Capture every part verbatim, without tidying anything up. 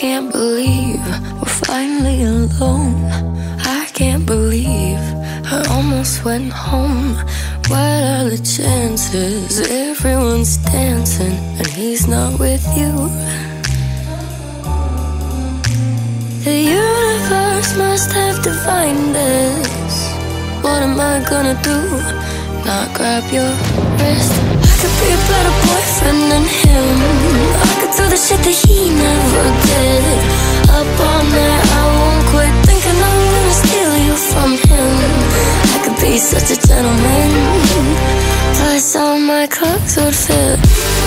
can't believe we're finally alone. I can't believe I almost went home. What are the chances? Everyone's dancing and he's not with you. The universe must have divined this. What am I gonna do? Not grab your wrist. I could be a better boyfriend than him. I could do the shit that he never did. Up all night, I won't quit thinking I'm gonna steal you from him. I could be such a gentleman, plus all my clothes would fit.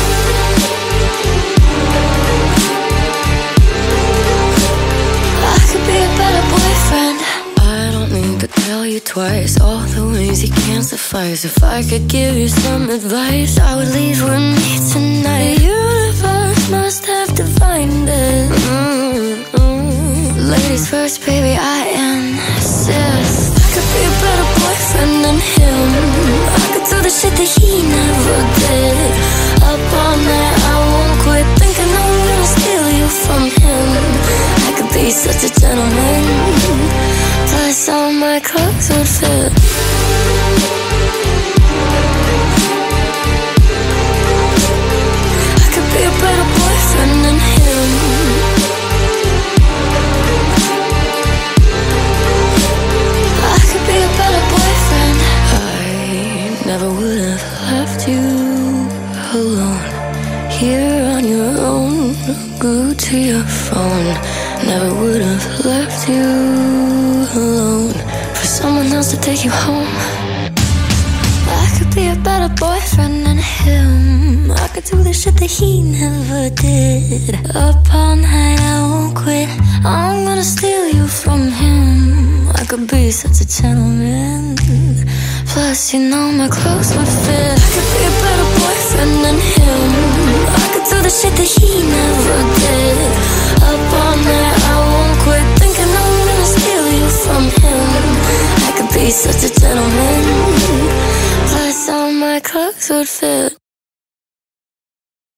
I could be a better boyfriend. I don't need to tell you twice all the ways you can't suffice. If I could give you some advice, I would leave with me tonight. The universe must have divined it. Mm-hmm. Ladies first, baby, I insist. I could be a better boyfriend than him. I could do the shit that he never did. Up all night, I won't quit thinking I'm gonna steal you from him. I could be such a gentleman, plus all my clothes would fit. I could be a better boyfriend than him. I could be a better boyfriend. I never would have left you alone, here on your own. Glued to your phone. Never would have left you alone for someone else to take you home. I could be a better boyfriend than him. I could do the shit that he never did. Up all night, I won't quit. I'm gonna steal you from him. I could be such a gentleman, plus you know my clothes would fit. I could be a better boyfriend than him. I could do the shit that he never did. Up all night, I won't quit thinking I'm gonna steal you from him. I could be such a gentleman, plus all my clothes would fit.